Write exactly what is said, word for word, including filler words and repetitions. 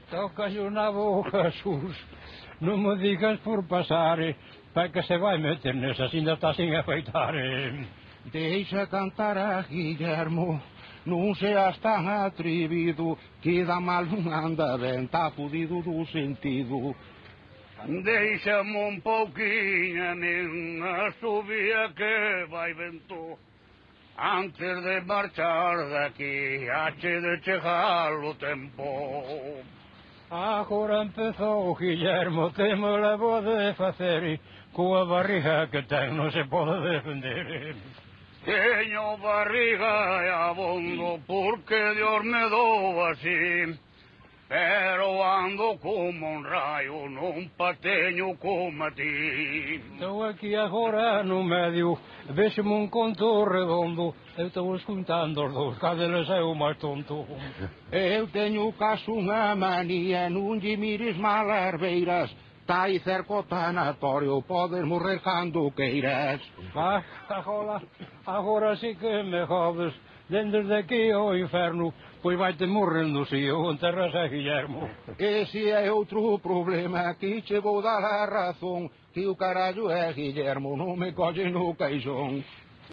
Toca-lhe na boca, Sus. Não me digas por passar, para que se vai meter nessas, ainda está sem afeitar. Deixa cantar a Guillermo, não seas tão atrevido, que dá mal não anda bem, tá fudido do sentido. Deixa-me um pouquinho, nem assovia que vai vento, antes de marchar daqui, antes de chegar o tempo. Agora empezou, Guillermo, que me levou de fazer, com a barriga que tem não se pode defender. Tenho barriga e abondo, porque Deus me dou assim, pero ando como um raio, num patenho como a ti. Estou aqui agora no meio, vejo-me um conto redondo, eu estou escutando os dois, cada eles é o mais tonto. Eu tenho caso uma mania, não te mires mal herbeiras, tá aí cerca o tanatório, podes morrer quando queiras. Mas agora, agora sim que me jodes, dentro daqui ao inferno, pois vai-te morrendo se eu enterras a Guillermo. Esse é outro problema, que te vou dar a razão, que o caralho é Guillermo, não me coge no caixão.